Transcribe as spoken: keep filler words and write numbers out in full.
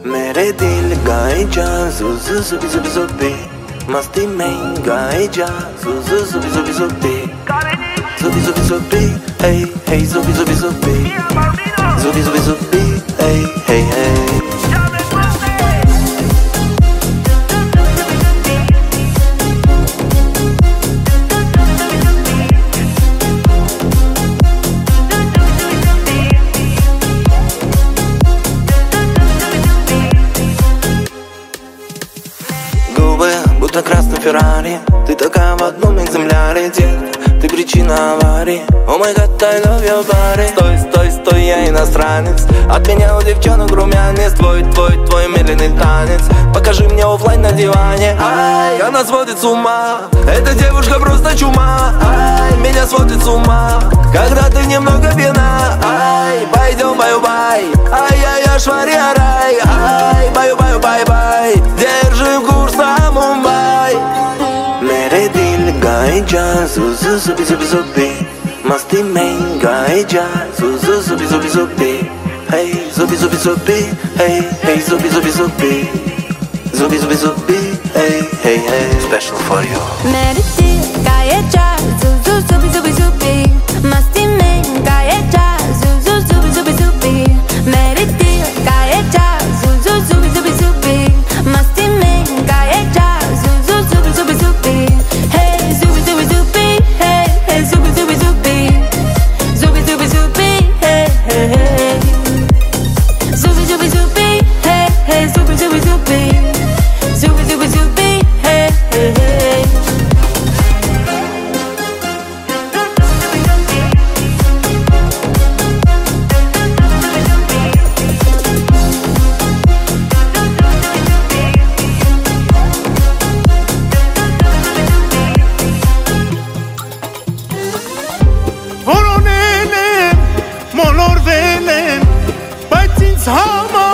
मेरे दिल गाए जा zuzu zubi zubi zubi मस्ती में गाए जा zuzu zubi zubi zubi zubi zubi zubi hey hey zubi zubi zubi zubi zubi zubi hey hey hey Будто красный Феррари, ты такая в одном экземпляре, детка, ты причина аварии. О май гад, I love your body. Стой, стой, стой, я иностранец. От меня у девчонок румянец. Твой, твой, твой медленный танец. Покажи мне оффлайн на диване. Ай, она сводит с ума. Эта девушка просто чума. Ай, меня сводит с ума. Когда ты немного пьяна. Ай, пойдем баю-бай. Ай-яй-яй, швари-рай. Ай, баю-баю, бай-бай. Держим курс на Мумбай. मेरे दिल गाए जा zuzu zubi zubi zubi मस्ती में गाए जा zuzu zubi zubi zubi hey zubi zubi zubi hey hey zubi zubi zubi zubi zubi zubi hey hey hey special for you मेरे दिल गाए जा zuzu zubi zubi zubi मस्ती में गाए जा zuzu zubi zubi zubi मेरे दिल गाए जा zuzu zubi zubi zubi मस्ती में गाए जा zuzu zubi zubi zubi hey zubi zubi zubi hey hey zubi zubi zubi zubi zubi zubi hey hey hey zubi zubi zubi hey hey zubi zubi zubi zubi zubi zubi hey hey hey Voronelen, molor velen, բայց ինձ համար